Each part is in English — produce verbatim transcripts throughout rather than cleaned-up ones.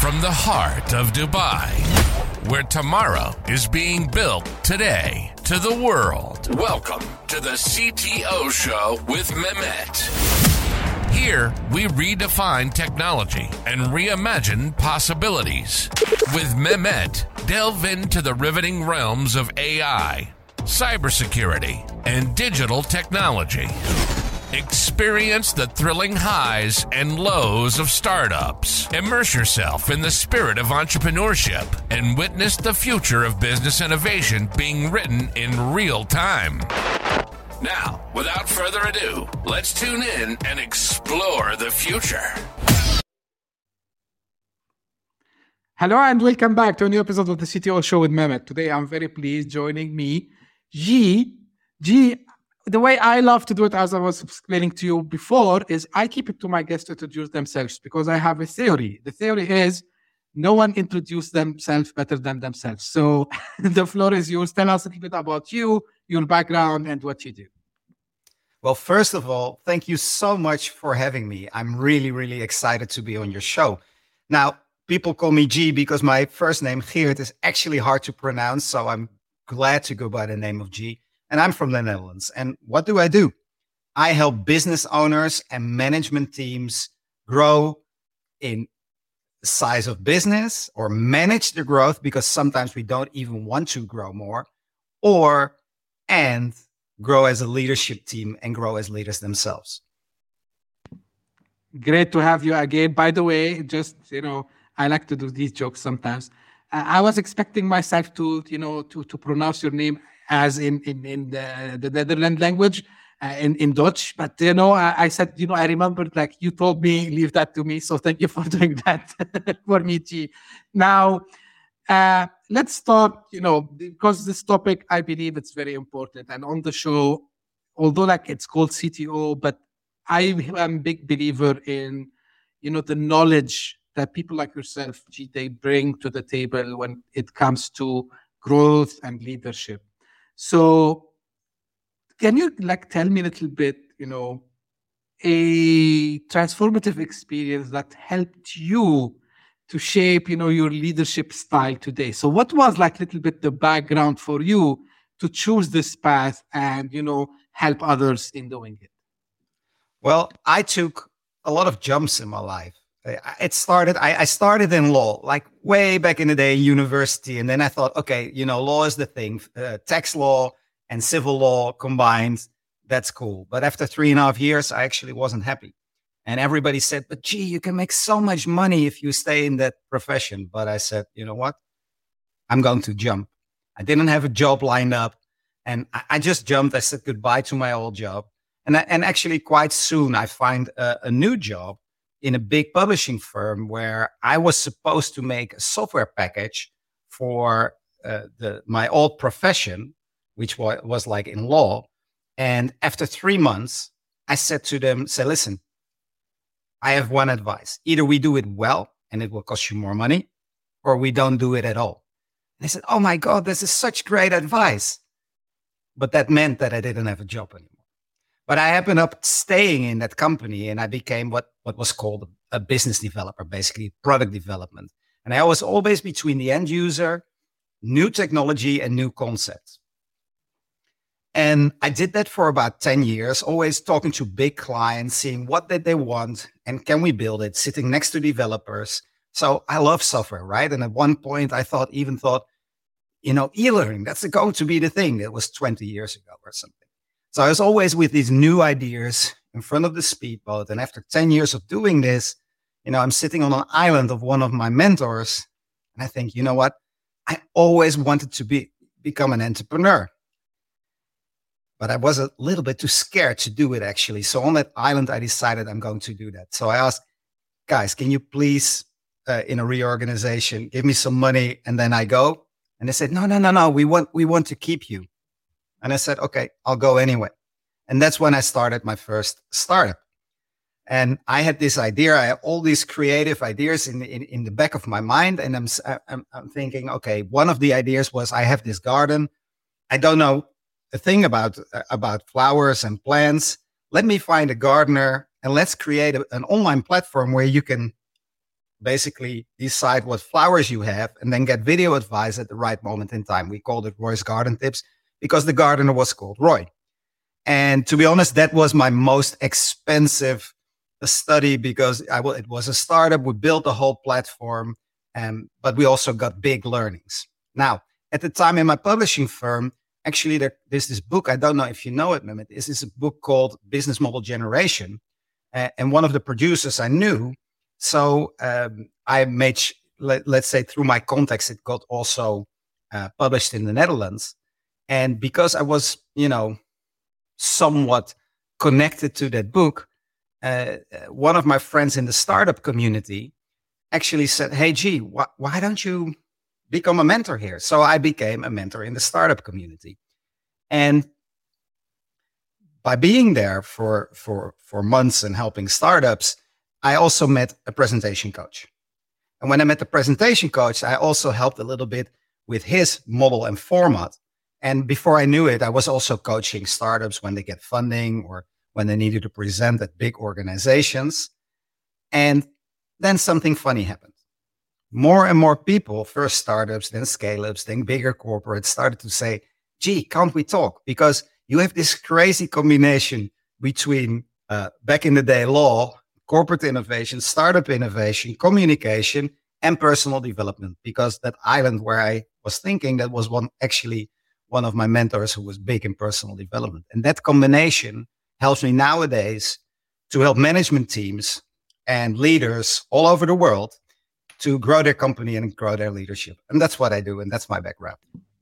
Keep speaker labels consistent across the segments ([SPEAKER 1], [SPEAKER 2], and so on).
[SPEAKER 1] from the heart of Dubai, where tomorrow is being built today, to the world. Welcome to the C T O Show with Mehmet. Here, we redefine technology and reimagine possibilities. With Mehmet, delve into the riveting realms of A I, cybersecurity, and digital technology. Experience the thrilling highs and lows of startups. Immerse yourself in the spirit of entrepreneurship and witness the future of business innovation being written in real time. Now, without further ado, let's tune in and explore the future.
[SPEAKER 2] Hello and welcome back to a new episode of the C T O Show with Mehmet. Today I'm very pleased joining me, G. G, the way I love to do it, as I was explaining to you before, is I keep it to my guests to introduce themselves because I have a theory. The theory is no one introduces themselves better than themselves. So the floor is yours. Tell us a little bit about you, your background, and what you do.
[SPEAKER 3] Well, first of all, thank you so much for having me. I'm really, really excited to be on your show. Now, people call me G because my first name, Geert, is actually hard to pronounce. So I'm glad to go by the name of G. And I'm from the Netherlands. And what do I do? I help business owners and management teams grow in size of business or manage the growth, because sometimes we don't even want to grow more, or and grow as a leadership team and grow as leaders themselves.
[SPEAKER 2] Great to have you again. By the way, just, you know, I like to do these jokes sometimes. Uh, I was expecting myself to, you know, to, to pronounce your name as in, in, in the, the Netherlands language, uh, in, in Dutch. But, you know, I, I said, you know, I remembered, like, you told me, leave that to me. So thank you for doing that for me, G. Now, uh, let's start, you know, because this topic, I believe it's very important. And on the show, although, like, it's called C T O, but I am a big believer in, you know, the knowledge that people like yourself, G, they bring to the table when it comes to growth and leadership. So can you, like, tell me a little bit, you know, a transformative experience that helped you to shape, you know, your leadership style today? So what was, like, a little bit the background for you to choose this path and, you know, help others in doing it?
[SPEAKER 3] Well, I took a lot of jumps in my life. It started, I, I started in law, like way back in the day, university. And then I thought, okay, you know, law is the thing, uh, tax law and civil law combined. That's cool. But after three and a half years, I actually wasn't happy. And everybody said, but gee, you can make so much money if you stay in that profession. But I said, you know what? I'm going to jump. I didn't have a job lined up. And I, I just jumped. I said goodbye to my old job. And, I, and actually quite soon I find a, a new job in a big publishing firm where I was supposed to make a software package for uh, the my old profession, which was, was like in law. And after three months, I said to them, say, listen, I have one advice. Either we do it well and it will cost you more money, or we don't do it at all. And they said, oh my God, this is such great advice. But that meant that I didn't have a job anymore. But I ended up staying in that company, and I became what, what was called a business developer, basically product development. And I was always between the end user, new technology, and new concepts. And I did that for about ten years, always talking to big clients, seeing what did they want, and can we build it, sitting next to developers. So I love software, right? And at one point I thought, even thought, you know, e-learning, that's going to be the thing. That was twenty years ago or something. So I was always with these new ideas in front of the speedboat. And after ten years of doing this, you know, I'm sitting on an island of one of my mentors. And I think, you know what? I always wanted to be become an entrepreneur. But I was a little bit too scared to do it, actually. So on that island, I decided I'm going to do that. So I asked, guys, can you please, uh, in a reorganization, give me some money and then I go? And they said, no, no, no, no, we want, we want to keep you. And I said, okay, I'll go anyway. And that's when I started my first startup. And I had this idea. I had all these creative ideas in, in, in the back of my mind. And I'm, I'm, I'm thinking, okay, one of the ideas was I have this garden. I don't know a thing about, uh, about flowers and plants. Let me find a gardener and let's create a, an online platform where you can basically decide what flowers you have and then get video advice at the right moment in time. We called it Roy's Garden Tips because the gardener was called Roy. And to be honest, that was my most expensive study because I will, it was a startup. We built the whole platform, um, but we also got big learnings. Now, at the time in my publishing firm, actually, there, there's this book. I don't know if you know it, Mehmet. This is a book called Business Model Generation. Uh, and one of the producers I knew. So um, I made, sh- let, let's say through my contacts, it got also uh, published in the Netherlands. And because I was, you know, somewhat connected to that book, uh, one of my friends in the startup community actually said, hey, G, wh- why don't you become a mentor here? So I became a mentor in the startup community. And by being there for, for, for months and helping startups, I also met a presentation coach. And when I met the presentation coach, I also helped a little bit with his model and format. And before I knew it, I was also coaching startups when they get funding or when they needed to present at big organizations. And then something funny happened. More and more people, first startups, then scale-ups, then bigger corporates, started to say, gee, can't we talk? Because you have this crazy combination between uh, back in the day law, corporate innovation, startup innovation, communication, and personal development. Because that island where I was thinking, that was one actually one of my mentors who was big in personal development. And that combination helps me nowadays to help management teams and leaders all over the world to grow their company and grow their leadership. And that's what I do. And that's my background.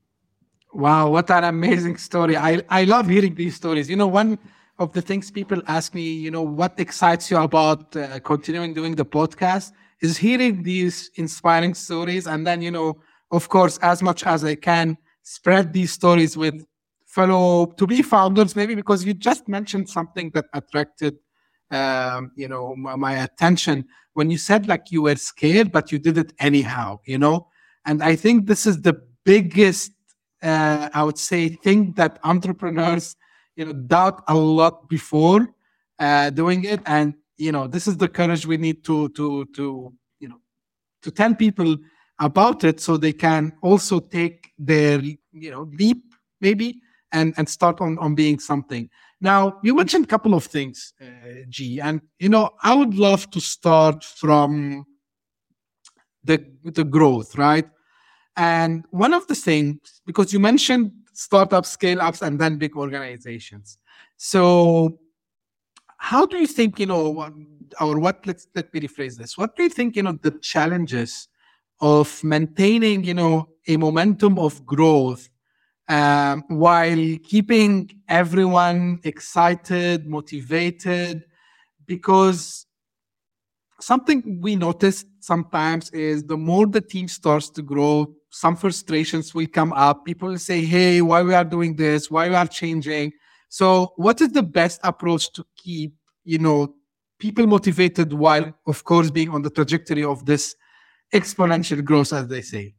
[SPEAKER 2] Wow, what an amazing story. I, I love hearing these stories. You know, one of the things people ask me, you know, what excites you about uh, continuing doing the podcast is hearing these inspiring stories. And then, you know, of course, as much as I can, spread these stories with fellow to-be founders, maybe because you just mentioned something that attracted, um, you know, my, my attention when you said like you were scared, but you did it anyhow, you know? And I think this is the biggest Uh, I would say thing that entrepreneurs, you know, doubt a lot before uh, doing it, and you know, this is the courage we need to to to you know to tell people about it, so they can also take their you know leap maybe and and start on on being something. Now, you mentioned a couple of things, uh, G, and you know, I would love to start from the the growth, right? And one of the things, because you mentioned startups, scale-ups, and then big organizations. So how do you think, you know, or what, let's, let me rephrase this. What do you think, you know, the challenges of maintaining, you know, a momentum of growth um, while keeping everyone excited, motivated? Because something we noticed sometimes is the more the team starts to grow, some frustrations will come up. People will say, hey, why we are doing this? Why we are changing? So what is the best approach to keep, you know, people motivated while, of course, being on the trajectory of this exponential growth, as they say?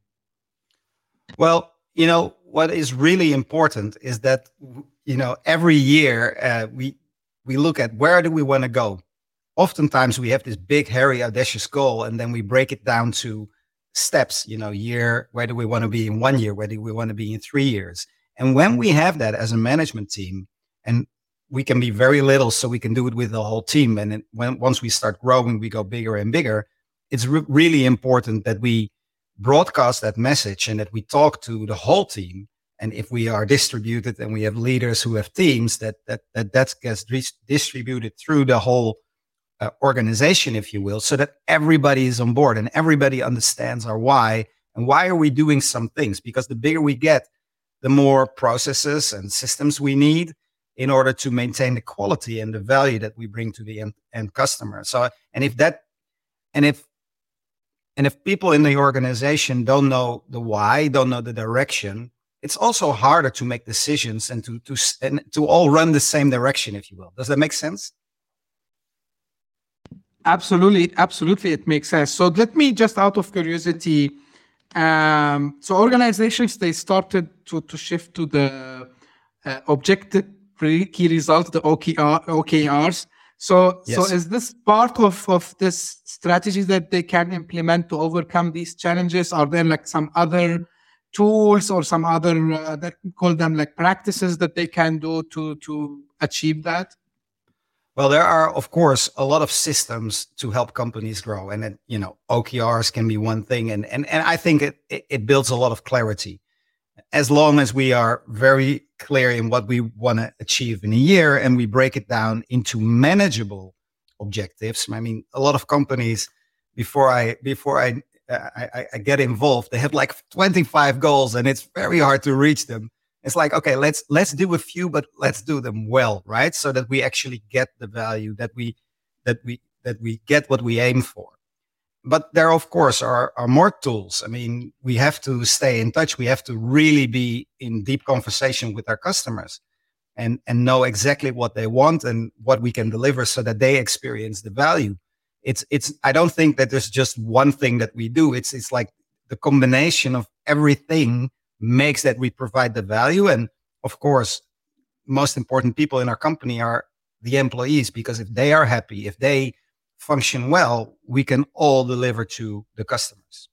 [SPEAKER 3] Well, you know, what is really important is that, you know, every year uh, we we look at where do we want to go. Oftentimes we have this big, hairy, audacious goal, and then we break it down to steps, you know, year, where do we want to be in one year? Where do we want to be in three years? And when we have that as a management team, and we can be very little, so we can do it with the whole team. And then when, once we start growing, we go bigger and bigger. It's re- really important that we broadcast that message and that we talk to the whole team. And if we are distributed and we have leaders who have teams, that that that, that gets re- distributed through the whole Uh, organization, if you will, so that everybody is on board and everybody understands our why and why are we doing some things. Because the bigger we get, the more processes and systems we need in order to maintain the quality and the value that we bring to the end, end customer. So, and if that, and if, and if people in the organization don't know the why, don't know the direction, it's also harder to make decisions and to to and to all run the same direction, if you will. Does that make sense?
[SPEAKER 2] Absolutely, absolutely, it makes sense. So let me just, out of curiosity, um, so organizations, they started to, to shift to the uh, objective key results, the O K R, O K Rs. So,
[SPEAKER 3] Yes.
[SPEAKER 2] so is this part of, of this strategy that they can implement to overcome these challenges? Are there like some other tools or some other, uh, that call them like practices that they can do to, to achieve that?
[SPEAKER 3] Well, there are, of course, a lot of systems to help companies grow. And, then, you know, O K Rs can be one thing. And, and, and I think it, it, it builds a lot of clarity. As long as we are very clear in what we want to achieve in a year and we break it down into manageable objectives. I mean, a lot of companies, before I before I, uh, I I get involved, they have like twenty-five goals and it's very hard to reach them. It's like, okay, let's let's do a few, but let's do them well, right? So that we actually get the value, that we that we that we get what we aim for. But there, of course, are, are more tools. I mean, we have to stay in touch. We have to really be in deep conversation with our customers and, and know exactly what they want and what we can deliver so that they experience the value. It's, it's, I don't think that there's just one thing that we do. It's, it's like the combination of everything makes that we provide the value. And of course, most important people in our company are the employees, because if they are happy, if they function well, we can all deliver to the customers.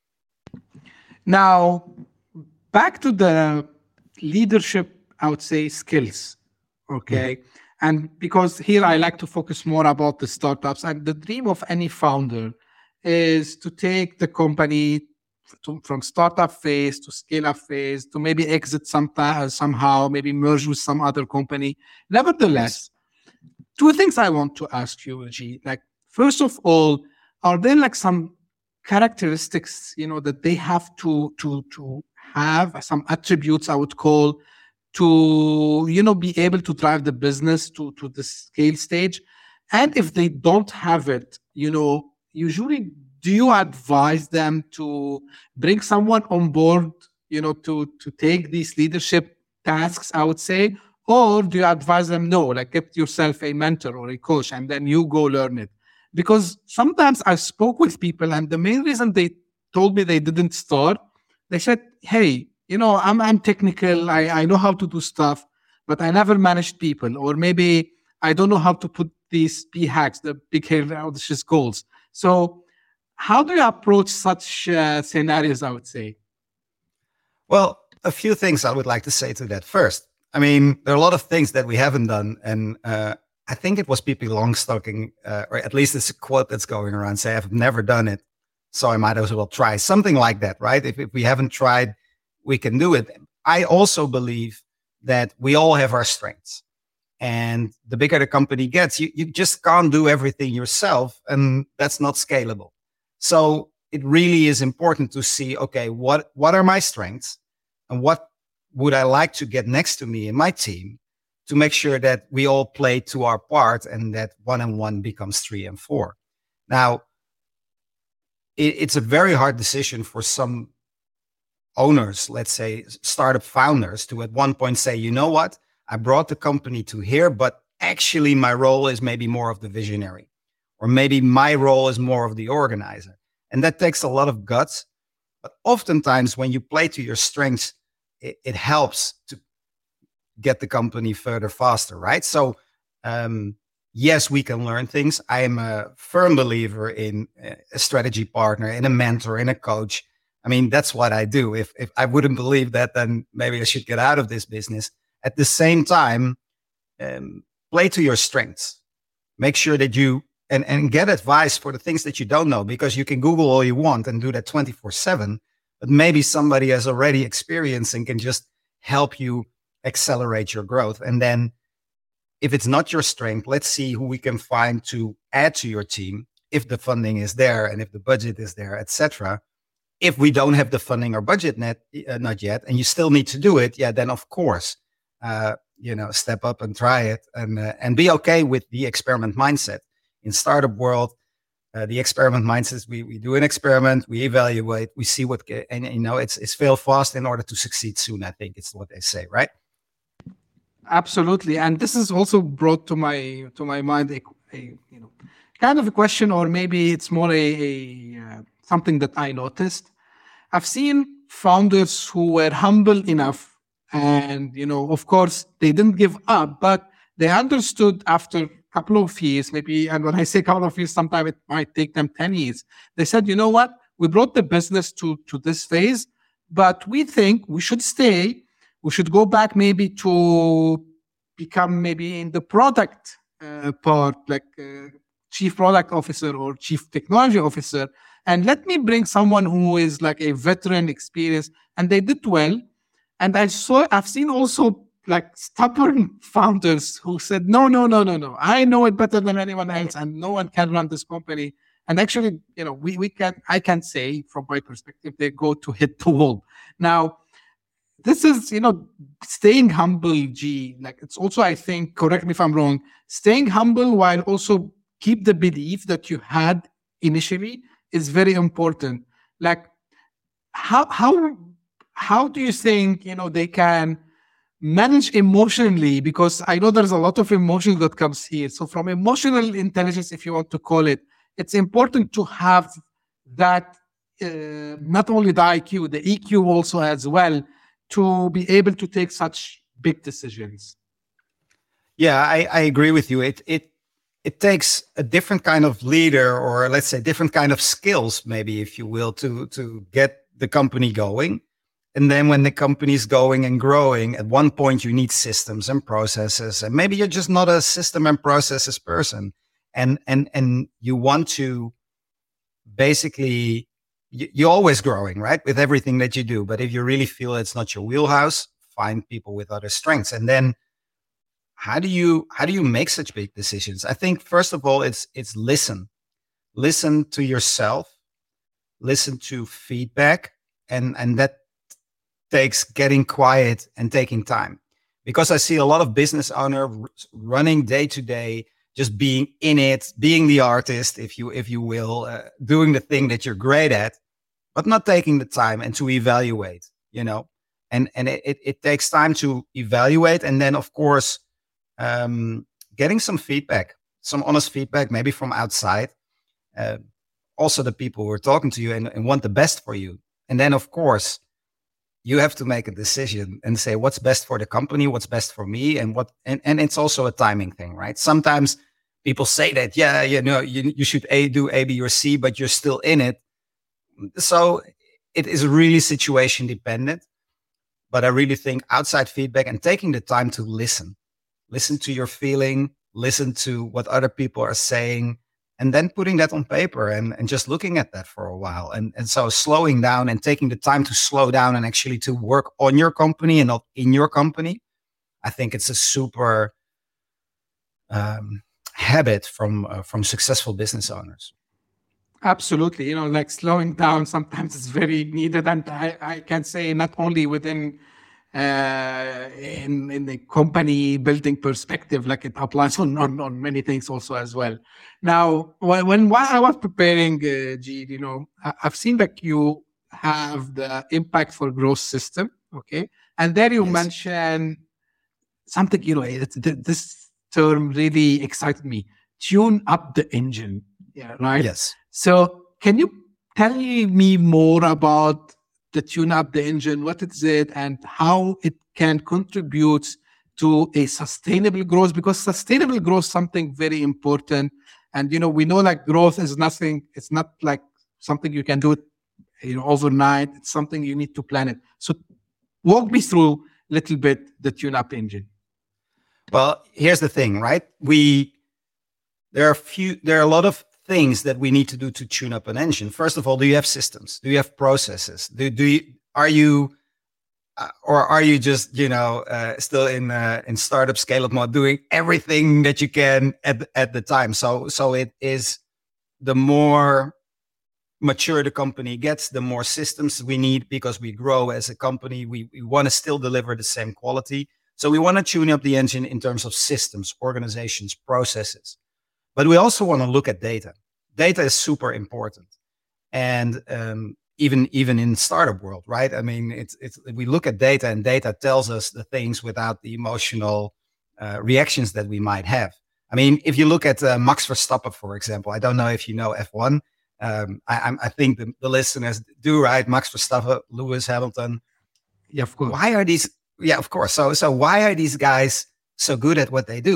[SPEAKER 2] Now, back to the leadership, I would say, skills. Okay. Mm-hmm. And because here I like to focus more about the startups, and the dream of any founder is to take the company to, from startup phase to scale up phase to maybe exit sometime, somehow, maybe merge with some other company. Nevertheless, two things I want to ask you, G. Like, first of all, are there like some characteristics, you know, that they have to to to have, some attributes I would call, to, you know, be able to drive the business to to the scale stage? And if they don't have it, you know, usually do you advise them to bring someone on board, you know, to to take these leadership tasks, I would say, or do you advise them, no, like get yourself a mentor or a coach and then you go learn it? Because sometimes I spoke with people and the main reason they told me they didn't start, they said, hey, you know, I'm I'm technical, I, I know how to do stuff, but I never managed people. Or maybe I don't know how to put these P hacks, the big audacious goals. So how do you approach such uh, scenarios, I would say?
[SPEAKER 3] Well, a few things I would like to say to that. First, I mean, there are a lot of things that we haven't done. And uh, I think it was Pippi Longstocking, uh, or at least it's a quote that's going around, say, I've never done it, so I might as well try. Something like that, right? If, if we haven't tried, we can do it. I also believe that we all have our strengths. And the bigger the company gets, you, you just can't do everything yourself, and that's not scalable. So it really is important to see, okay, what, what are my strengths and what would I like to get next to me in my team to make sure that we all play to our part and that one and one becomes three and four. Now, it, it's a very hard decision for some owners, let's say startup founders, to at one point say, you know what, I brought the company to here, but actually my role is maybe more of the visionary, or maybe my role is more of the organizer. And that takes a lot of guts. But oftentimes when you play to your strengths, it, it helps to get the company further faster, right? So um, yes, we can learn things. I am a firm believer in a strategy partner, in a mentor, in a coach. I mean, that's what I do. If if I wouldn't believe that, then maybe I should get out of this business. At the same time, um, play to your strengths. Make sure that you, and, and get advice for the things that you don't know, because you can Google all you want and do that twenty-four seven, but maybe somebody has already experienced and can just help you accelerate your growth. And then if it's not your strength, let's see who we can find to add to your team, if the funding is there and if the budget is there, et cetera. If we don't have the funding or budget net, uh, not yet, and you still need to do it, yeah, then of course, uh, you know, step up and try it, and uh, and be okay with the experiment mindset. In startup world, uh, the experiment mindset, we we do an experiment, we evaluate, we see what, and you know, it's it's fail fast in order to succeed soon. I think it's what they say, right?
[SPEAKER 2] Absolutely, and this is also brought to my to my mind a, a you know kind of a question, or maybe it's more a, a uh, something that I noticed. I've seen founders who were humble enough, and you know, of course, they didn't give up, but they understood after couple of years, maybe, and when I say couple of years, sometimes it might take them ten years. They said, you know what? We brought the business to, to this phase, but we think we should stay. We should go back maybe to become maybe in the product uh, part, like uh, chief product officer or chief technology officer. And let me bring someone who is like a veteran experience. And they did well. And I saw, I've seen also like stubborn founders who said, no, no, no, no, no. I know it better than anyone else and no one can run this company. And actually, you know, we, we can, I can say from my perspective, they go to hit the wall. Now, this is, you know, staying humble, G. Like it's also, I think, correct me if I'm wrong, staying humble while also keep the belief that you had initially is very important. Like how, how, how do you think, you know, they can manage emotionally? Because I know there's a lot of emotion that comes here. So from emotional intelligence, if you want to call it, it's important to have that, uh, not only the I Q, the E Q also as well, to be able to take such big decisions.
[SPEAKER 3] Yeah, I, I agree with you. It it it takes a different kind of leader, or let's say different kind of skills, maybe, if you will, to to get the company going. And then when the company is going and growing, at one point you need systems and processes, and maybe you're just not a system and processes person. And and and you want to basically, you, you're always growing, right, with everything that you do. But if you really feel it's not your wheelhouse, find people with other strengths. And then how do you how do you make such big decisions? I think first of all, it's it's listen, listen to yourself, listen to feedback, and and that takes getting quiet and taking time. Because I see a lot of business owners running day to day, just being in it, being the artist, if you if you will, uh, doing the thing that you're great at, but not taking the time and to evaluate, you know. And and it, it, it takes time to evaluate, and then of course, um, getting some feedback, some honest feedback, maybe from outside. Uh, also, the people who are talking to you and, and want the best for you, and then of course, you have to make a decision and say what's best for the company, what's best for me, and what. And, and it's also a timing thing, right? Sometimes people say that, yeah, you know, you you should A do A, B, or C, but you're still in it. So it is really situation dependent. But I really think outside feedback and taking the time to listen, listen to your feeling, listen to what other people are saying, and then putting that on paper and, and just looking at that for a while. And, and so slowing down and taking the time to slow down and actually to work on your company and not in your company. I think it's a super um, habit from, uh, from successful business owners.
[SPEAKER 2] Absolutely. You know, like slowing down sometimes is very needed. And I, I can say not only within uh, in, in the company building perspective, like it applies on, on, on many things also as well. Now, when, when while I was preparing, uh, G, you know, I, I've seen that you have the Impact for Growth system. Okay. And there you yes. mentioned something, you know, it, this term really excited me. Tune up the engine. Yeah. Right.
[SPEAKER 3] Yes.
[SPEAKER 2] So can you tell me more about the tune up the engine? What is it and how it can contribute to a sustainable growth? Because sustainable growth is something very important. And, you know, we know like growth is nothing. It's not like something you can do it, you know, overnight. It's something you need to plan it. So walk me through a little bit the tune up engine.
[SPEAKER 3] Well, here's the thing, right? We, there are a few, there are a lot of things that we need to do to tune up an engine. First of all, do you have systems? Do you have processes? Do do you are you uh, or are you just you know uh, still in uh, in startup scale up mode, doing everything that you can at at the time? So so it is the more mature the company gets, the more systems we need because we grow as a company. We we want to still deliver the same quality. So we want to tune up the engine in terms of systems, organizations, processes. But we also want to look at data. Data is super important. And um, even even in startup world, right? I mean, it's it's we look at data and data tells us the things without the emotional uh, reactions that we might have. I mean, if you look at uh, Max Verstappen, for example, I don't know if you know F one. Um, I, I think the, the listeners do, right? Max Verstappen, Lewis Hamilton.
[SPEAKER 2] Yeah, of course.
[SPEAKER 3] Why are these? Yeah, of course. So so why are these guys so good at what they do?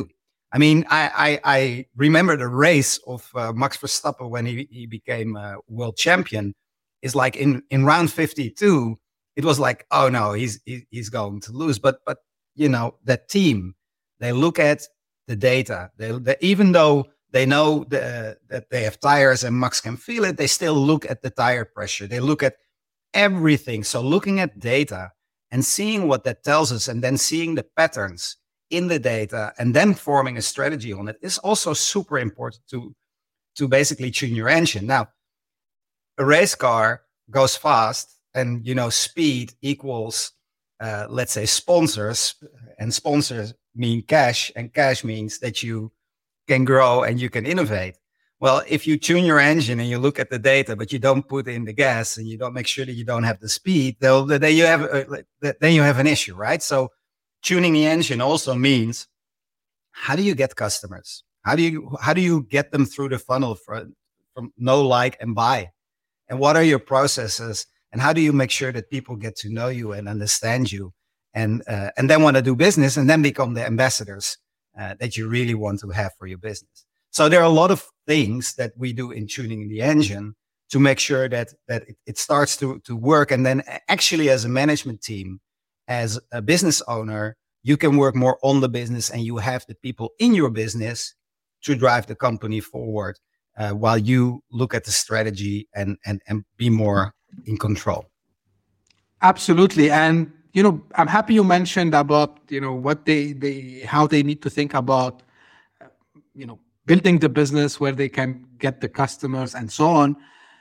[SPEAKER 3] I mean, I, I, I remember the race of uh, Max Verstappen when he, he became uh, world champion. Is like in, in round fifty-two, it was like, oh no, he's he, he's going to lose. But but you know, that team, they look at the data. They, they even though they know the, that they have tires and Max can feel it, they still look at the tire pressure. They look at everything. So looking at data and seeing what that tells us, and then seeing the patterns in the data, and then forming a strategy on it, is also super important to to basically tune your engine. Now, a race car goes fast, and you know, speed equals, uh, let's say, sponsors, and sponsors mean cash, and cash means that you can grow and you can innovate. Well, if you tune your engine and you look at the data, but you don't put in the gas and you don't make sure that you don't have the speed, then you have a, then you have an issue, right? So tuning the engine also means, how do you get customers? How do you how do you get them through the funnel from, from know, like, and buy? And what are your processes? And how do you make sure that people get to know you and understand you, and uh, and then want to do business, and then become the ambassadors uh, that you really want to have for your business? So there are a lot of things that we do in tuning the engine to make sure that that it, it starts to to work. And then actually, as a management team, as a business owner, you can work more on the business, and you have the people in your business to drive the company forward, uh, while you look at the strategy and and and be more in control.
[SPEAKER 2] Absolutely. And you know, I'm happy you mentioned about, you know, what they they how they need to think about, uh, you know, building the business where they can get the customers and so on.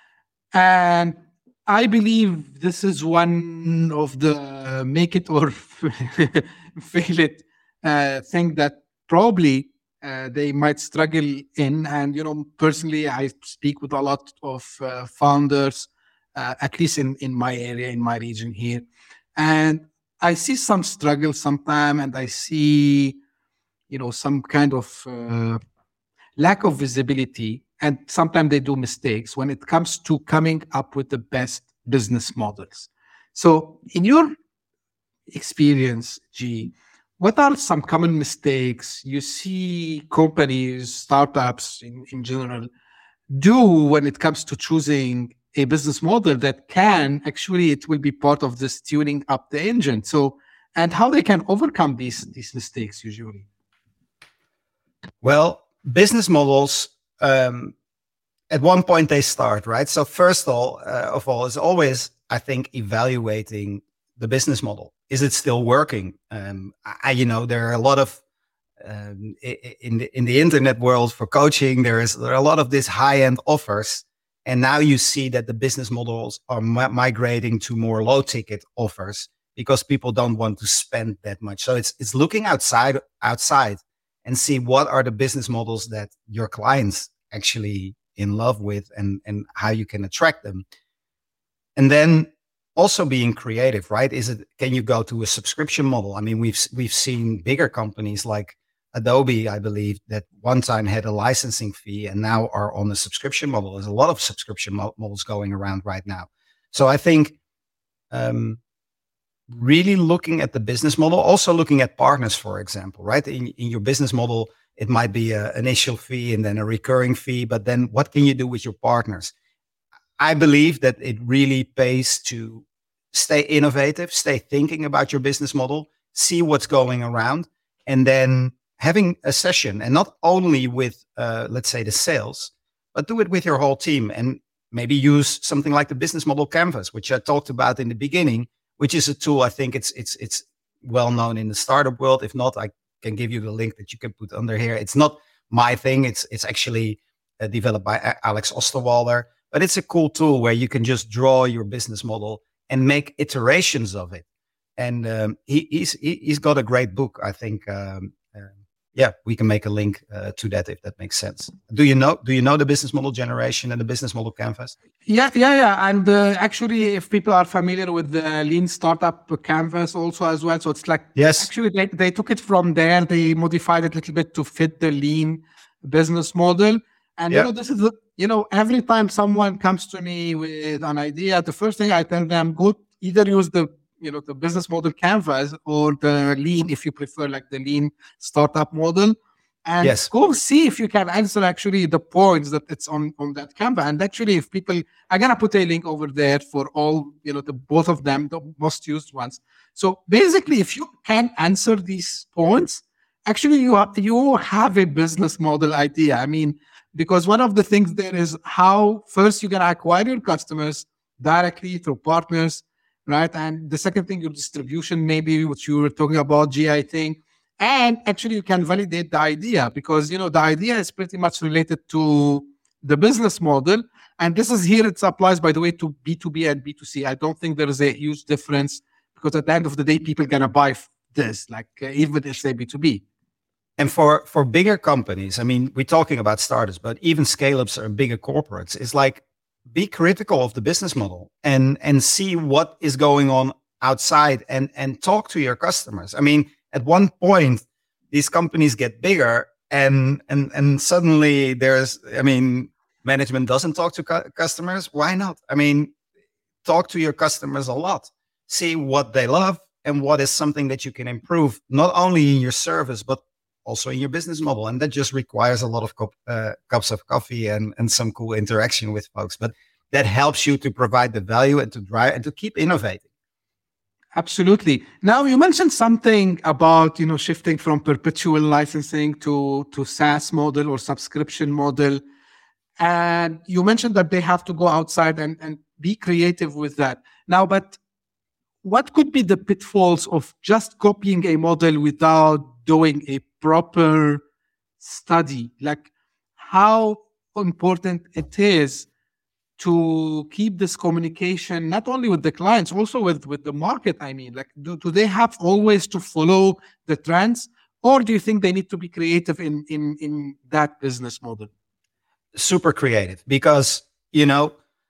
[SPEAKER 2] And I believe this is one of the make it or fail it uh, thing that probably uh, they might struggle in. And, you know, personally, I speak with a lot of uh, founders, uh, at least in, in my area, in my region here. And I see some struggle sometimes, and I see, you know, some kind of uh, lack of visibility, and sometimes they do mistakes when it comes to coming up with the best business models. So in your experience, G, what are some common mistakes you see companies, startups in, in general, do when it comes to choosing a business model that can actually, it will be part of this tuning up the engine? So, and how they can overcome these, these mistakes usually?
[SPEAKER 3] Well, business models, um, at one point they start, right? So first of all, uh, of all is always, I think, evaluating the business model. Is it still working? Um, I, you know, there are a lot of, um, in the, in the internet world for coaching, there is there are a lot of these high-end offers. And now you see that the business models are mi- migrating to more low ticket offers because people don't want to spend that much. So it's, it's looking outside, outside and see what are the business models that your clients actually in love with, and, and how you can attract them. And then also being creative, right? Is it, can you go to a subscription model? I mean, we've, we've seen bigger companies like Adobe, I believe, that one time had a licensing fee and now are on a subscription model. There's a lot of subscription mo- models going around right now. So I think um, really looking at the business model, also looking at partners, for example, right? In, in your business model, it might be an initial fee and then a recurring fee, but then what can you do with your partners? I believe that it really pays to stay innovative, stay thinking about your business model, see what's going around, and then having a session, and not only with, uh, let's say, the sales, but do it with your whole team, and maybe use something like the business model canvas, which I talked about in the beginning, which is a tool. I think it's it's it's well known in the startup world. If not, I can give you the link that you can put under here. It's not my thing. It's it's actually uh, developed by Alex Osterwalder, but it's a cool tool where you can just draw your business model and make iterations of it. And um, he, he's he, he's got a great book, I think. Um, uh, yeah, we can make a link uh, to that if that makes sense. Do you know? Do you know the business model generation and the business model canvas?
[SPEAKER 2] Yeah, yeah, yeah. And uh, actually, if people are familiar with the Lean Startup Canvas also as well, so it's like,
[SPEAKER 3] yes,
[SPEAKER 2] actually they, they took it from there. They modified it a little bit to fit the Lean business model. And yeah. you know, this is the, you know, every time someone comes to me with an idea, the first thing I tell them, go either use the you know, the business model canvas or the Lean, if you prefer, like the Lean startup model. And
[SPEAKER 3] Yes.
[SPEAKER 2] go see if you can answer actually the points that it's on, on that Canva. And actually, if people, I'm going to put a link over there for all, you know, the both of them, the most used ones. So basically, if you can answer these points, actually you have, you have a business model idea. I mean, because one of the things there is how first you're going to acquire your customers directly through partners, right? And the second thing, your distribution, maybe, which you were talking about, G, I think. And actually, you can validate the idea because, you know, the idea is pretty much related to the business model. And this is here, it applies, by the way, to B two B and B two C. I don't think there is a huge difference because at the end of the day, people are going to buy f- this, like uh, even if they B two B.
[SPEAKER 3] And for, for bigger companies, I mean, we're talking about startups, but even scale-ups or bigger corporates, it's like, be critical of the business model and, and see what is going on outside and, and talk to your customers. I mean, at one point, these companies get bigger and, and, and suddenly there's, I mean, management doesn't talk to cu- customers. Why not? I mean, talk to your customers a lot, see what they love and what is something that you can improve, not only in your service, but also in your business model. And that just requires a lot of cup, uh, cups of coffee and, and some cool interaction with folks. But that helps you to provide the value and to drive and to keep innovating.
[SPEAKER 2] Absolutely. Now you mentioned something about, you know, shifting from perpetual licensing to, to SaaS model or subscription model. And you mentioned that they have to go outside and, and be creative with that. Now, but what could be the pitfalls of just copying a model without doing a proper study? Like how important it is to keep this communication, not only with the clients, also with, with the market. I mean, like, do, do they have always to follow the trends, or do you think they need to be creative in, in, in that business model?
[SPEAKER 3] Super creative, because, you know,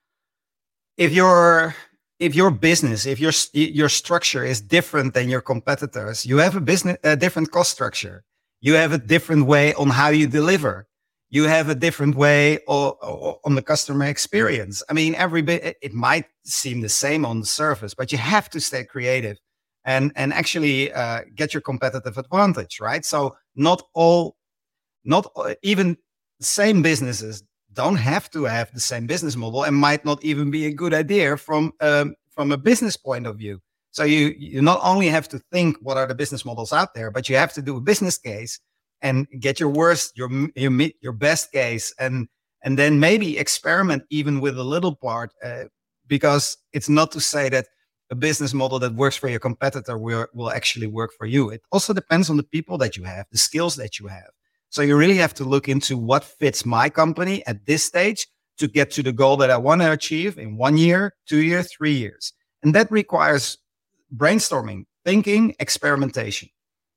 [SPEAKER 3] if your, if your business, if your, your structure is different than your competitors, you have a business, a different cost structure. You have a different way on how you deliver. You have a different way or, or on the customer experience. I mean, every bit, it might seem the same on the surface, but you have to stay creative and, and actually uh, get your competitive advantage, right? So not all, not even same businesses don't have to have the same business model and might not even be a good idea from, um, from a business point of view. So you, you not only have to think what are the business models out there, but you have to do a business case and get your worst, your your your best case, and and then maybe experiment even with a little part, uh, because it's not to say that a business model that works for your competitor will will actually work for you. It also depends on the people that you have, the skills that you have. So you really have to look into what fits my company at this stage to get to the goal that I want to achieve in one year, two years, three years, and that requires brainstorming, thinking, experimentation.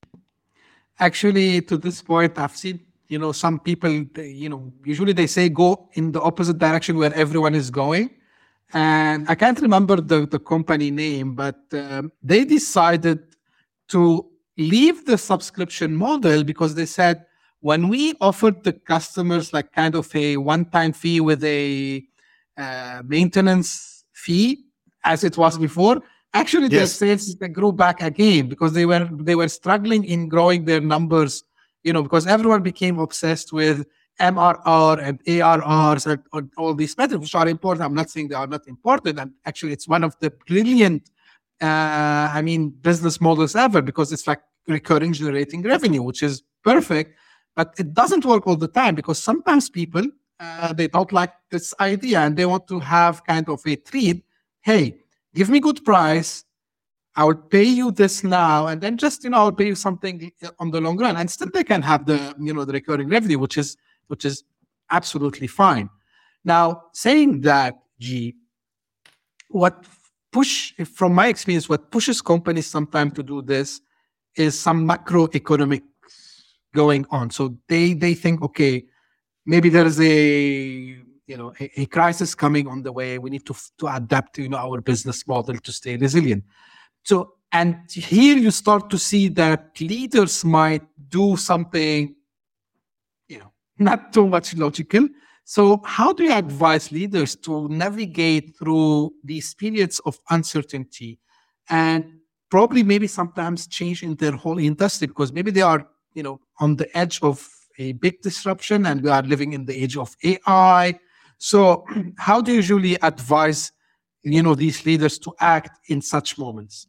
[SPEAKER 2] Actually, to this point, I've seen, you know, some people, they, you know, usually they say go in the opposite direction where everyone is going. And I can't remember the, the company name, but um, they decided to leave the subscription model because they said, when we offered the customers like kind of a one-time fee with a uh, maintenance fee, as it was before, actually, yes, their sales they grew back again because they were they were struggling in growing their numbers, you know, because everyone became obsessed with M R R and A R Rs and, and all these metrics, which are important. I'm not saying they are not important, and actually, it's one of the brilliant, uh, I mean, business models ever because it's like recurring generating revenue, which is perfect, but it doesn't work all the time because sometimes people uh, they don't like this idea and they want to have kind of a treat. Hey, give me good price. I will pay you this now, and then just, you know, I'll pay you something on the long run, and still they can have the, you know, the recurring revenue, which is which is absolutely fine. Now, saying that, G, what push, from my experience, what pushes companies sometimes to do this is some macroeconomic going on. So they they think, okay, maybe there is a you know, a, a crisis coming on the way. We need to to adapt, you know, our business model to stay resilient. So, and here you start to see that leaders might do something, you know, not too much logical. So how do you advise leaders to navigate through these periods of uncertainty and probably maybe sometimes change in their whole industry because maybe they are, you know, on the edge of a big disruption, and we are living in the age of A I. So how do you usually advise, you know, these leaders to act in such moments?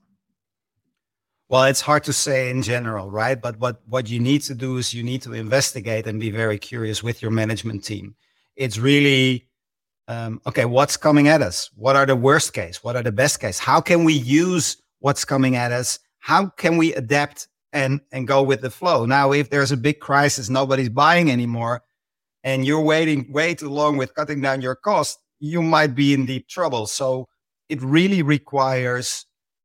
[SPEAKER 3] Well, it's hard to say in general, right? But what, what you need to do is you need to investigate and be very curious with your management team. It's really, um, okay, what's coming at us? What are the worst case? What are the best case? How can we use what's coming at us? How can we adapt and, and go with the flow? Now, if there's a big crisis, nobody's buying anymore, and you're waiting way too long with cutting down your cost, you might be in deep trouble. So it really requires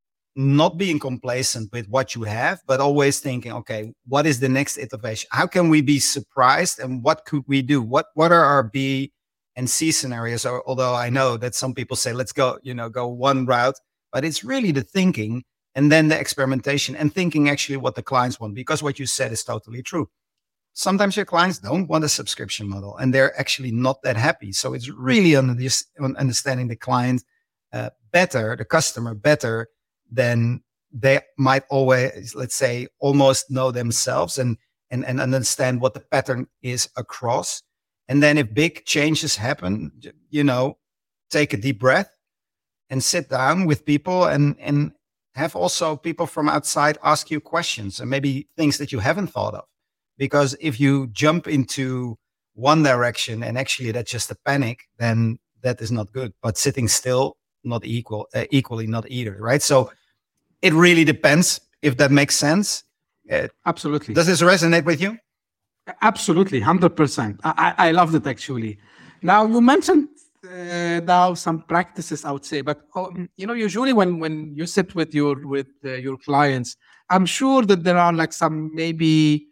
[SPEAKER 3] not being complacent with what you have, but always thinking, okay, what is the next innovation? How can we be surprised, and what could we do? What what are our B and C scenarios? Or, although I know that some people say, let's go, you know, go one route, but it's really the thinking and then the experimentation and thinking actually what the clients want, because what you said is totally true. Sometimes your clients don't want a subscription model and they're actually not that happy. So it's really on this, on understanding the client uh, better, the customer better than they might always, let's say, almost know themselves, and, and, and understand what the pattern is across. And then if big changes happen, you know, take a deep breath and sit down with people, and, and have also people from outside ask you questions and maybe things that you haven't thought of. Because if you jump into one direction and actually that's just a panic, then that is not good. But sitting still, not equal, uh, equally not either, right? So it really depends, if that makes sense. Uh,
[SPEAKER 2] Absolutely.
[SPEAKER 3] Does this resonate with you?
[SPEAKER 2] Absolutely, one hundred percent. I, I love it, actually. Now, you mentioned uh, now some practices, I would say, but oh, you know, usually when, when you sit with your with uh, your clients, I'm sure that there are like some maybe,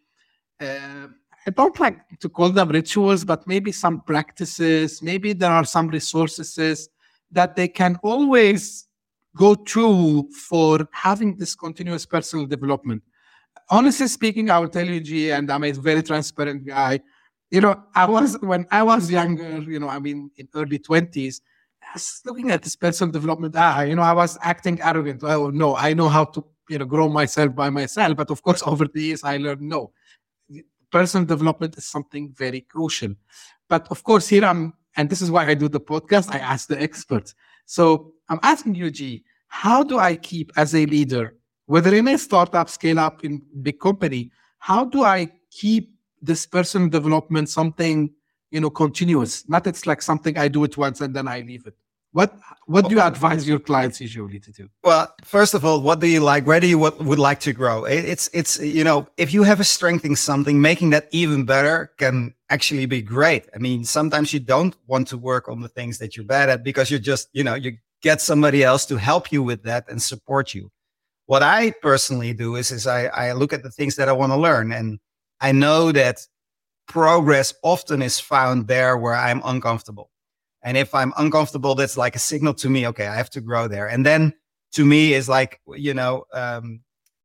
[SPEAKER 2] uh, I don't like to call them rituals, but maybe some practices, maybe there are some resources that they can always go to for having this continuous personal development. Honestly speaking, I will tell you, G, and I'm a very transparent guy. You know, I was, when I was younger, you know, I mean, in early twenties, I was looking at this personal development. Ah, you know, I was acting arrogant. Oh, no, I know how to, you know, grow myself by myself. But of course, over the years, I learned, no, personal development is something very crucial. But of course, here I'm, and this is why I do the podcast, I ask the experts. So I'm asking you, G, how do I keep, as a leader, whether in a startup, scale up, in big company, how do I keep this personal development something, you know, continuous? Not it's like something I do it once and then I leave it. What what do you advise your clients usually to do?
[SPEAKER 3] Well, first of all, what do you like? Where do you what, would like to grow? It, it's it's you know, if you have a strength in something, making that even better can actually be great. I mean, sometimes you don't want to work on the things that you're bad at because you're just, you know, you get somebody else to help you with that and support you. What I personally do is is I I look at the things that I want to learn, and I know that progress often is found there where I'm uncomfortable. And if I'm uncomfortable, that's like a signal to me, okay, I have to grow there. And then to me is like, you know, um,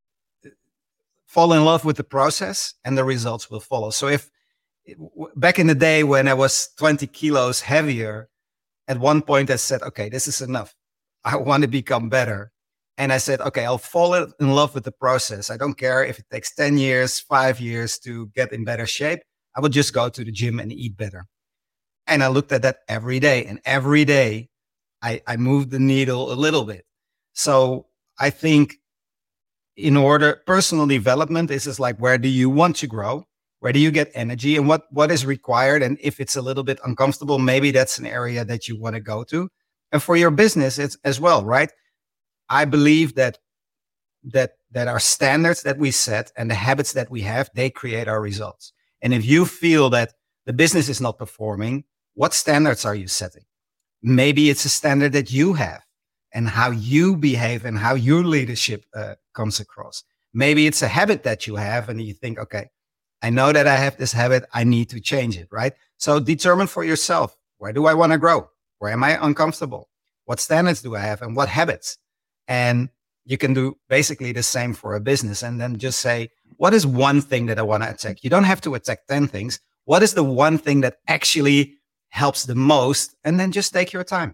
[SPEAKER 3] fall in love with the process and the results will follow. So if back in the day when I was twenty kilos heavier, at one point I said, okay, this is enough. I want to become better. And I said, okay, I'll fall in love with the process. I don't care if it takes ten years, five years to get in better shape. I will just go to the gym and eat better. And I looked at that every day, and every day I, I moved the needle a little bit. So I think in order, personal development is just like, where do you want to grow? Where do you get energy, and what, what is required? And if it's a little bit uncomfortable, maybe that's an area that you want to go to. And for your business, it's as well, right? I believe that that that our standards that we set and the habits that we have, they create our results. And if you feel that the business is not performing, what standards are you setting? Maybe it's a standard that you have and how you behave and how your leadership uh, comes across. Maybe it's a habit that you have and you think, okay, I know that I have this habit. I need to change it, right? So determine for yourself, where do I want to grow? Where am I uncomfortable? What standards do I have and what habits? And you can do basically the same for a business, and then just say, what is one thing that I want to attack? You don't have to attack ten things. What is the one thing that actually helps the most? And then just take your time.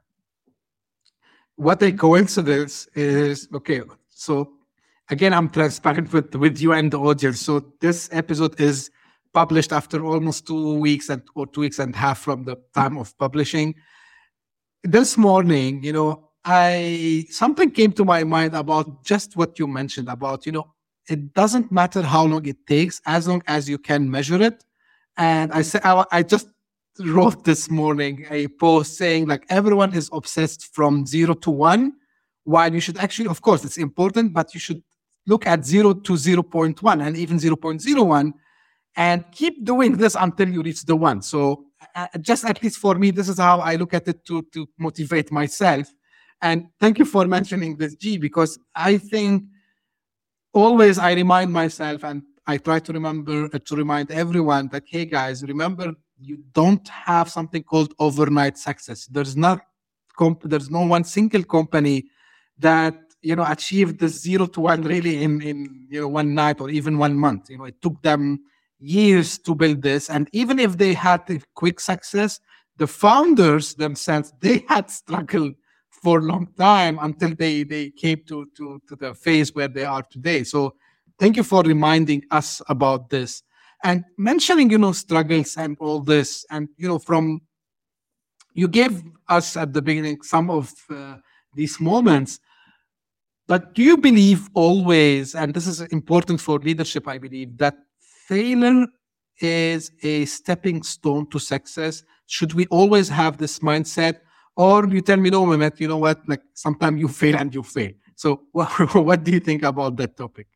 [SPEAKER 2] What a coincidence is, okay, so again, I'm transparent with, with you and the audience. So this episode is published after almost two weeks and or two weeks and a half from the time of publishing. This morning, you know, I something came to my mind about just what you mentioned about, you know, it doesn't matter how long it takes as long as you can measure it. And I said, I, I just wrote this morning a post saying like everyone is obsessed from zero to one, while you should actually, of course, it's important, but you should look at zero to zero point one and even zero point zero one and keep doing this until you reach the one. So uh, just at least for me, this is how I look at it to, to motivate myself. And thank you for mentioning this, G, because I think always I remind myself and I try to remember uh, to remind everyone that, hey guys, remember, you don't have something called overnight success. There's not, comp- there's no one single company that, you know, achieved the zero to one really in, in, you know, one night or even one month. You know, it took them years to build this. And even if they had a quick success, the founders themselves, they had struggled for a long time until they, they came to, to, to the phase where they are today. So thank you for reminding us about this and mentioning, you know, struggles and all this. And, you know, from, you gave us at the beginning some of uh, these moments, but do you believe always, and this is important for leadership, I believe, that failure is a stepping stone to success? Should we always have this mindset? Or you tell me, no, Mehmet, you know what, like sometimes you fail and you fail. So what do you think about that topic?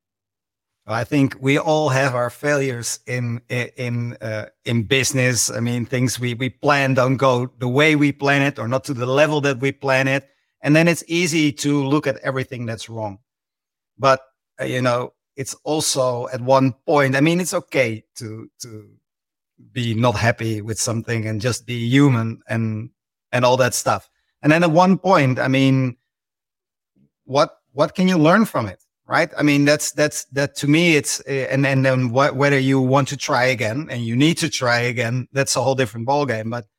[SPEAKER 3] I think we all have our failures in in uh, in business. I mean, things we we plan don't go the way we plan it or not to the level that we plan it. And then it's easy to look at everything that's wrong. But, uh, you know, it's also at one point, I mean, it's okay to to be not happy with something and just be human and and all that stuff. And then at one point, I mean, what what can you learn from it, right? I mean, that's that's that to me. It's uh, and and then wh- whether you want to try again and you need to try again, that's a whole different ballgame. But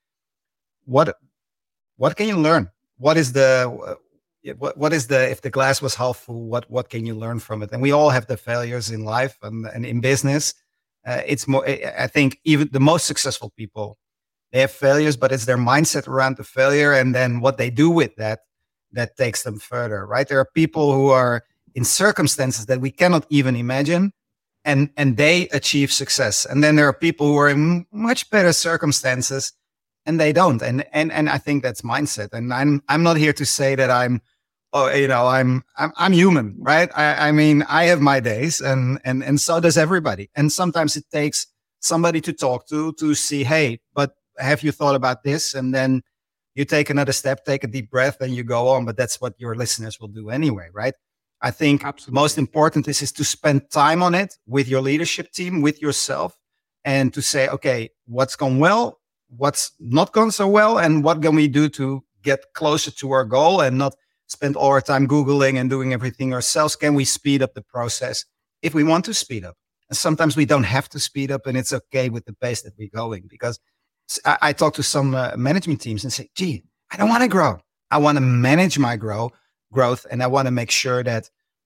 [SPEAKER 3] what what can you learn? What is the uh, what what is the if the glass was half full? What what can you learn from it? And we all have the failures in life and, and in business. Uh, it's more. I think even the most successful people, they have failures, but it's their mindset around the failure and then what they do with that that takes them further, right? There are people who are in circumstances that we cannot even imagine, and and they achieve success. And then there are people who are in much better circumstances and they don't. And and and I think that's mindset. And I'm I'm not here to say that I'm, oh, you know, I'm I'm I'm human, right? I, I mean, I have my days, and and and so does everybody. And sometimes it takes somebody to talk to to see, hey, but have you thought about this? And then you take another step, take a deep breath, and you go on. But that's what your listeners will do anyway, right? I think Absolutely. Most important is, is to spend time on it with your leadership team, with yourself, and to say, okay, what's gone well, what's not gone so well, and what can we do to get closer to our goal and not spend all our time Googling and doing everything ourselves? Can we speed up the process if we want to speed up? And sometimes we don't have to speed up, and it's okay with the pace that we're going. Because I, I talk to some uh, management teams and say, gee, I don't want to grow. I want to manage my grow growth, and I want to make sure that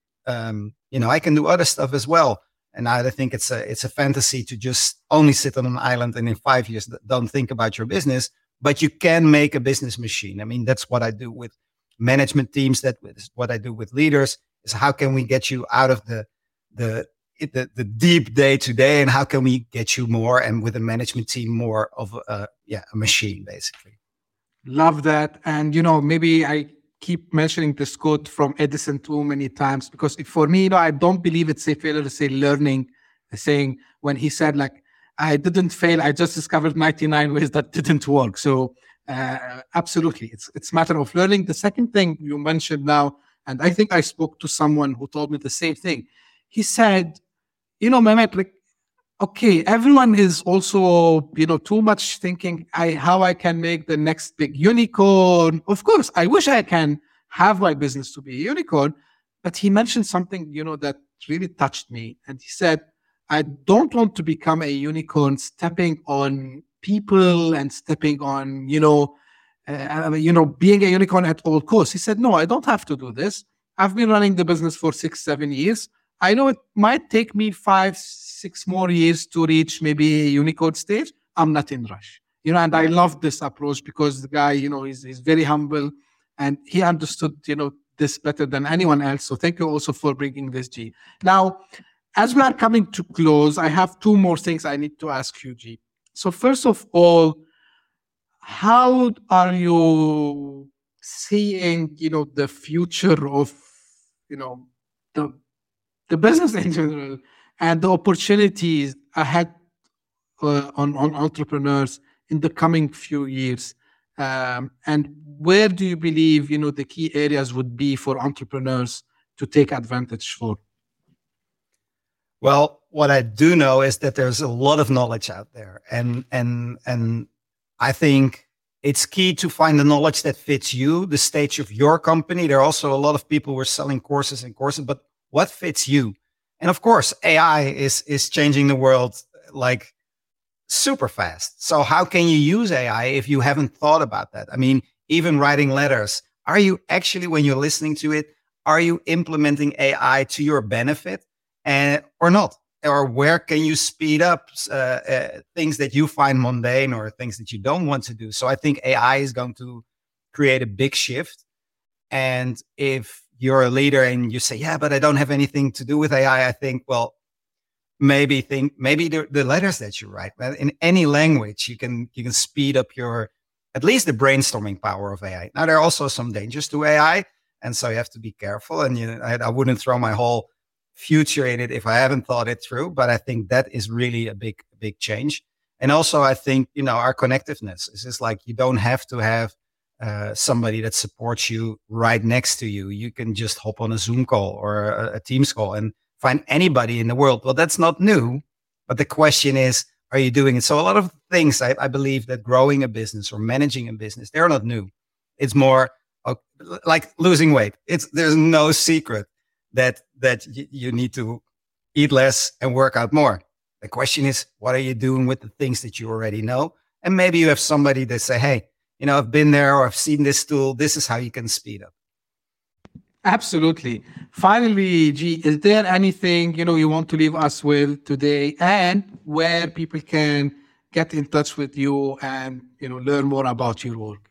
[SPEAKER 3] um, you know I can do other stuff as well. And I think it's a it's a fantasy to just only sit on an island and in five years don't think about your business. But you can make a business machine. I mean, that's what I do with management teams. That is what I do with leaders. Is how can we get you out of the the the, the deep day to day, and how can we get you more, and with a management team, more of a yeah a machine basically.
[SPEAKER 2] Love that. And you know, maybe I keep mentioning this quote from Edison too many times, because for me, you know, I don't believe it's a failure to say learning, saying when he said like, I didn't fail, I just discovered ninety-nine ways that didn't work. So uh, absolutely, it's it's a matter of learning. The second thing you mentioned now, and I think I spoke to someone who told me the same thing. He said, you know, Mehmet, like, okay, everyone is also, you know, too much thinking I how I can make the next big unicorn. Of course, I wish I can have my business to be a unicorn. But he mentioned something, you know, that really touched me. And he said, I don't want to become a unicorn stepping on people and stepping on, you know, uh, you know, being a unicorn at all costs. He said, no, I don't have to do this. I've been running the business for six, seven years. I know it might take me five, six more years to reach maybe a Unicode stage. I'm not in rush. You know, and I love this approach because the guy, you know, he's, he's very humble and he understood, you know, this better than anyone else. So thank you also for bringing this, G. Now, as we are coming to close, I have two more things I need to ask you, G. So first of all, how are you seeing, you know, the future of, you know, the the business in general and the opportunities ahead uh, on, on entrepreneurs in the coming few years? Um, and where do you believe, you know, the key areas would be for entrepreneurs to take advantage for?
[SPEAKER 3] Well, what I do know is that there's a lot of knowledge out there, and and and I think it's key to find the knowledge that fits you, the stage of your company. There are also a lot of people who are selling courses and courses, but what fits you? And of course, A I is is changing the world like super fast. So how can you use A I if you haven't thought about that? I mean, even writing letters, are you actually, when you're listening to it, are you implementing A I to your benefit? And or not, or where can you speed up uh, uh, things that you find mundane or things that you don't want to do? So I think A I is going to create a big shift. And if you're a leader and you say, yeah, but I don't have anything to do with A I, I think, well, maybe think maybe the, the letters that you write in any language, you can you can speed up your at least the brainstorming power of A I. Now there are also some dangers to A I, and so you have to be careful. And you know, I, I wouldn't throw my whole future in it if I haven't thought it through, but I think that is really a big, big change. And also I think, you know, our connectiveness is just like, you don't have to have uh, somebody that supports you right next to you. You can just hop on a Zoom call or a, a Teams call and find anybody in the world. Well, that's not new, but the question is, are you doing it? So a lot of things I, I believe that growing a business or managing a business, they're not new. It's more uh, like losing weight. It's, there's no secret that that y- you need to eat less and work out more. The question is, what are you doing with the things that you already know? And maybe you have somebody that say, hey, you know, I've been there or I've seen this tool. This is how you can speed up.
[SPEAKER 2] Absolutely. Finally, G, is there anything, you know, you want to leave us with today and where people can get in touch with you and, you know, learn more about your work?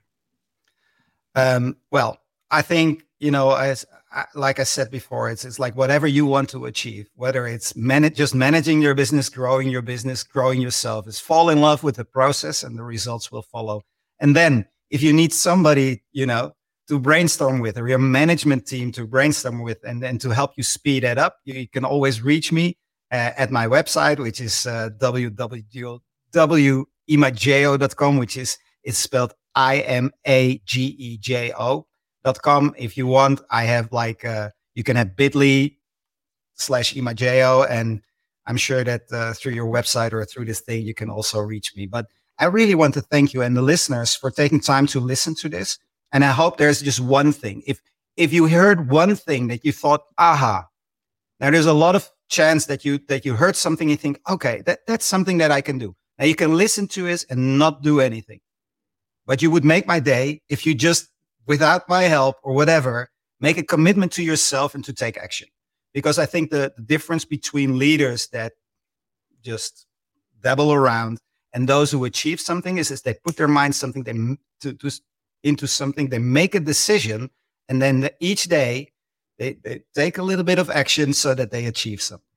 [SPEAKER 3] Um, well, I think, you know, as like I said before, it's it's like whatever you want to achieve, whether it's man- just managing your business, growing your business, growing yourself, is fall in love with the process and the results will follow. And then if you need somebody, you know, to brainstorm with or your management team to brainstorm with and then to help you speed that up, you, you can always reach me uh, at my website, which is uh, w w w dot imagejo dot com, which is it's spelled I M A G E J O. Dot com. If you want, I have like uh, you can have bit.ly slash Imagejo, and I'm sure that uh, through your website or through this thing you can also reach me. But I really want to thank you and the listeners for taking time to listen to this. And I hope there's just one thing. If if you heard one thing that you thought, aha, now there's a lot of chance that you that you heard something you think, okay, that, that's something that I can do. Now you can listen to it and not do anything, but you would make my day if you just, without my help or whatever, make a commitment to yourself and to take action. Because I think the, the difference between leaders that just dabble around and those who achieve something is, is they put their mind something they to, to, into something, they make a decision, and then the, each day they, they take a little bit of action so that they achieve something.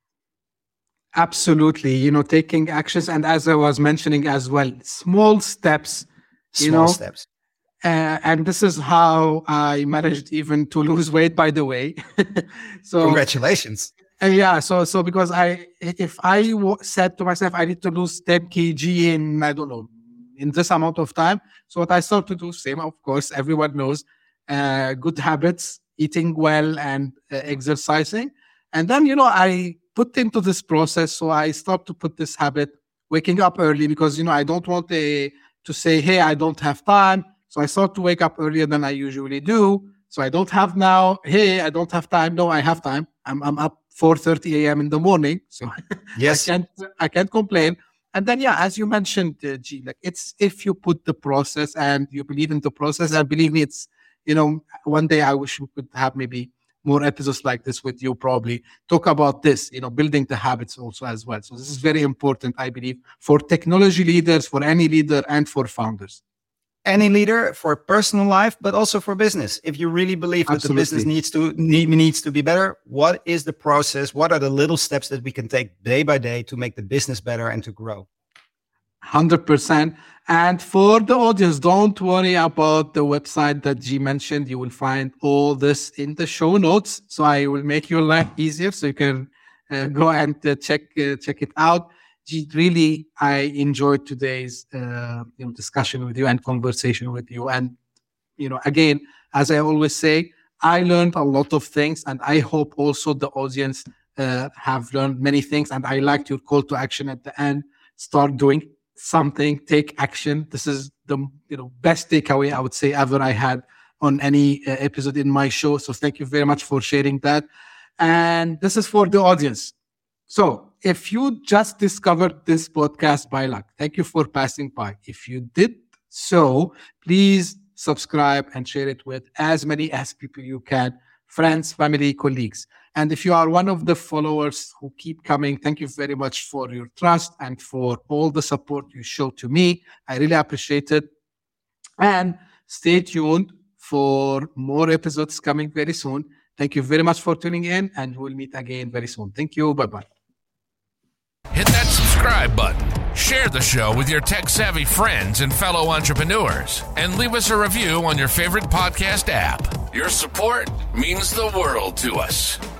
[SPEAKER 2] Absolutely. You know, taking actions. And as I was mentioning as well, small steps, you
[SPEAKER 3] Small
[SPEAKER 2] know,
[SPEAKER 3] steps.
[SPEAKER 2] Uh, and this is how I managed even to lose weight, by the way. So
[SPEAKER 3] congratulations.
[SPEAKER 2] Uh, yeah. So, so because I, if I w- said to myself, I need to lose ten kilograms in, I don't know, in this amount of time. So what I started to do, same, of course, everyone knows, uh, good habits, eating well and uh, exercising. And then, you know, I put into this process. So I started to put this habit, waking up early because, you know, I don't want a, to say, hey, I don't have time. So I start to wake up earlier than I usually do. So I don't have now, hey, I don't have time. No, I have time. I'm I'm up four thirty a.m. in the morning. So
[SPEAKER 3] yes,
[SPEAKER 2] I can't I can't complain. And then, yeah, as you mentioned, uh, G, like it's if you put the process and you believe in the process, and believe me, it's, you know, one day I wish we could have maybe more episodes like this with you, probably talk about this, you know, building the habits also as well. So this is very important, I believe, for technology leaders, for any leader, and for founders.
[SPEAKER 3] Any leader, for personal life, but also for business. If you really believe that
[SPEAKER 2] Absolutely.
[SPEAKER 3] the business needs to need, needs to be better, what is the process? What are the little steps that we can take day by day to make the business better and to grow?
[SPEAKER 2] one hundred percent. And for the audience, don't worry about the website that G mentioned. You will find all this in the show notes. So I will make your life easier so you can uh, go and uh, check uh, check it out. G, really, I enjoyed today's uh, you know, discussion with you and conversation with you. And, you know, again, as I always say, I learned a lot of things, and I hope also the audience uh, have learned many things. And I liked your call to action at the end. Start doing something, take action. This is the you know best takeaway I would say ever I had on any uh, episode in my show. So thank you very much for sharing that. And this is for the audience. So if you just discovered this podcast by luck, thank you for passing by. If you did so, please subscribe and share it with as many as people you can, friends, family, colleagues. And if you are one of the followers who keep coming, thank you very much for your trust and for all the support you show to me. I really appreciate it. And stay tuned for more episodes coming very soon. Thank you very much for tuning in, and we'll meet again very soon. Thank you. Bye-bye.
[SPEAKER 1] Hit that subscribe button, share the show with your tech-savvy friends and fellow entrepreneurs, and leave us a review on your favorite podcast app. Your support means the world to us.